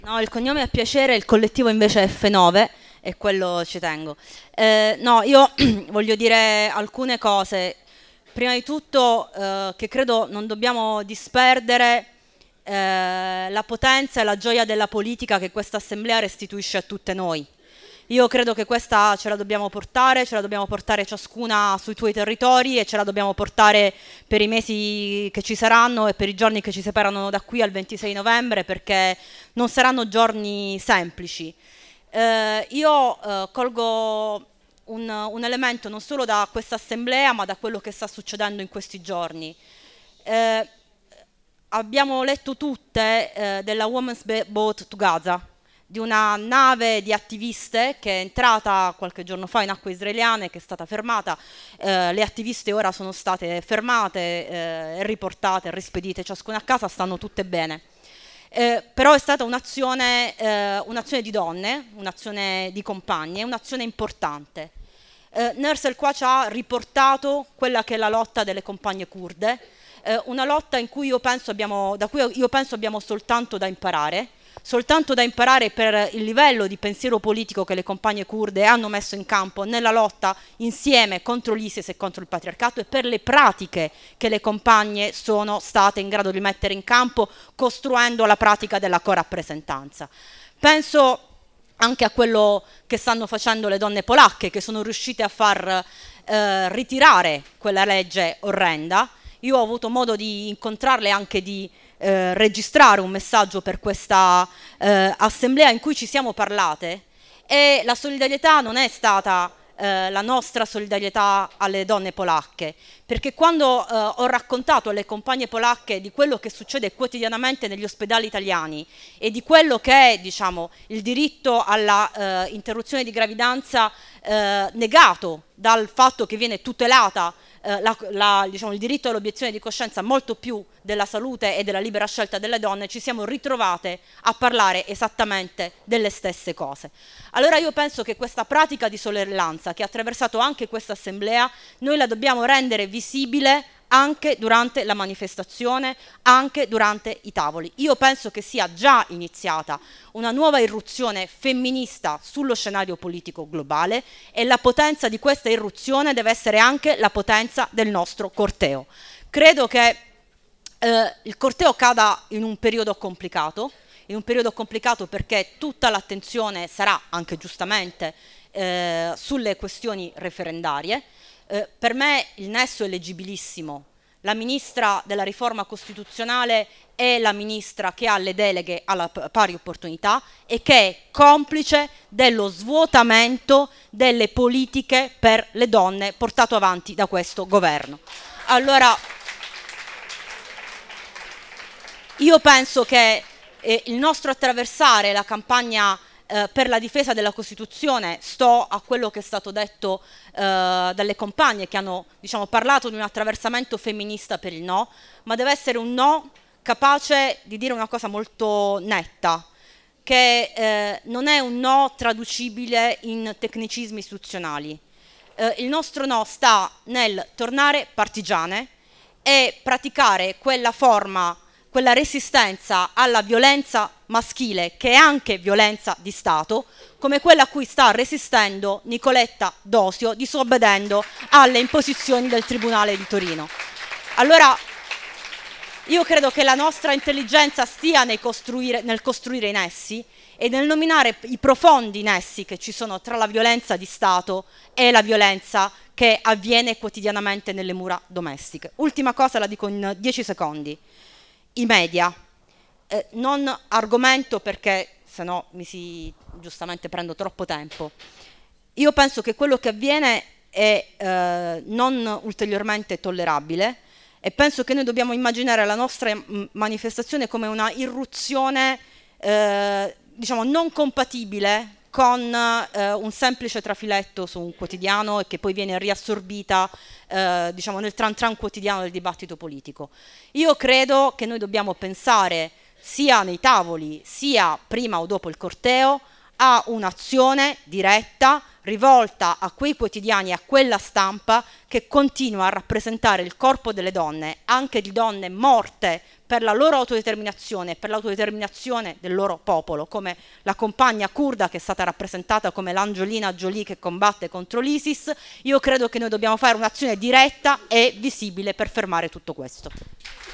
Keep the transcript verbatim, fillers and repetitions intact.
No, il cognome a piacere, il collettivo invece è F nove e quello ci tengo. Eh, no, io voglio dire alcune cose. Prima di tutto eh, che credo non dobbiamo disperdere eh, la potenza e la gioia della politica che questa assemblea restituisce a tutte noi. Io credo che questa ce la dobbiamo portare, ce la dobbiamo portare ciascuna sui tuoi territori e ce la dobbiamo portare per i mesi che ci saranno e per i giorni che ci separano da qui al ventisei novembre, perché non saranno giorni semplici. Eh, io eh, colgo un, un elemento non solo da questa assemblea, ma da quello che sta succedendo in questi giorni. Eh, abbiamo letto tutte eh, della Women's Boat to Gaza, di una nave di attiviste che è entrata qualche giorno fa in acque israeliane, che è stata fermata. Eh, le attiviste ora sono state fermate, eh, riportate, rispedite ciascuna a casa, stanno tutte bene. Eh, però è stata un'azione, eh, un'azione di donne, un'azione di compagne, un'azione importante. Eh, Nersel qua ci ha riportato quella che è la lotta delle compagne kurde, eh, una lotta in cui io penso abbiamo, da cui io penso abbiamo soltanto da imparare, soltanto da imparare per il livello di pensiero politico che le compagne kurde hanno messo in campo nella lotta insieme contro l'ISIS e contro il patriarcato, e per le pratiche che le compagne sono state in grado di mettere in campo costruendo la pratica della corappresentanza. Penso anche a quello che stanno facendo le donne polacche, che sono riuscite a far eh, ritirare quella legge orrenda. Io ho avuto modo di incontrarle, anche di eh, registrare un messaggio per questa eh, assemblea in cui ci siamo parlate, e la solidarietà non è stata eh, la nostra solidarietà alle donne polacche, perché quando eh, ho raccontato alle compagne polacche di quello che succede quotidianamente negli ospedali italiani e di quello che è, diciamo, il diritto alla eh, interruzione di gravidanza eh, negato dal fatto che viene tutelata eh, la, la, diciamo, il diritto all'obiezione di coscienza molto più della salute e della libera scelta delle donne, ci siamo ritrovate a parlare esattamente delle stesse cose. Allora io penso che questa pratica di sorellanza che ha attraversato anche questa assemblea, noi la dobbiamo rendere visibile anche durante la manifestazione, anche durante i tavoli. Io penso che sia già iniziata una nuova irruzione femminista sullo scenario politico globale, e la potenza di questa irruzione deve essere anche la potenza del nostro corteo. Credo che eh, il corteo cada in un periodo complicato, in un periodo complicato perché tutta l'attenzione sarà, anche giustamente, eh, sulle questioni referendarie. Eh, per me il nesso è leggibilissimo. La ministra della riforma costituzionale è la ministra che ha le deleghe alla pari opportunità e che è complice dello svuotamento delle politiche per le donne portato avanti da questo governo. Allora, io penso che eh, il nostro attraversare la campagna eh, per la difesa della Costituzione, sto a quello che è stato detto eh, dalle compagne che hanno, diciamo, parlato di un attraversamento femminista per il no, ma deve essere un no capace di dire una cosa molto netta, che eh, non è un no traducibile in tecnicismi istituzionali. Eh, il nostro no sta nel tornare partigiane e praticare quella forma, quella resistenza alla violenza maschile, che è anche violenza di Stato, come quella a cui sta resistendo Nicoletta Dosio, disobbedendo alle imposizioni del Tribunale di Torino. Allora, io credo che la nostra intelligenza stia nel costruire, nel costruire i nessi e nel nominare i profondi nessi che ci sono tra la violenza di Stato e la violenza che avviene quotidianamente nelle mura domestiche. Ultima cosa, la dico in dieci secondi. I media, eh, non argomento perché se no mi si giustamente prendo troppo tempo. Io penso che quello che avviene è eh, non ulteriormente tollerabile, e penso che noi dobbiamo immaginare la nostra mh, manifestazione come una irruzione eh, diciamo non compatibile con eh, un semplice trafiletto su un quotidiano e che poi viene riassorbita eh, diciamo nel tran tran quotidiano del dibattito politico. Io credo che noi dobbiamo pensare, sia nei tavoli sia prima o dopo il corteo, a un'azione diretta rivolta a quei quotidiani, a quella stampa che continua a rappresentare il corpo delle donne, anche di donne morte per la loro autodeterminazione, per l'autodeterminazione del loro popolo, come la compagna curda che è stata rappresentata come l'Angelina Jolie che combatte contro l'ISIS. Io credo che noi dobbiamo fare un'azione diretta e visibile per fermare tutto questo.